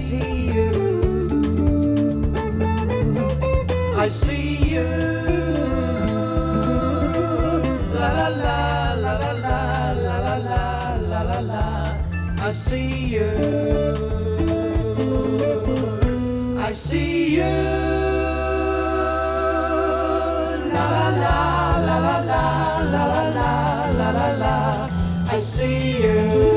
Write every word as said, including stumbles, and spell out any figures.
see you. I see you. La la la la la la la la la la la la. I see you. I see you. La la la la la la la la la la la. I see you.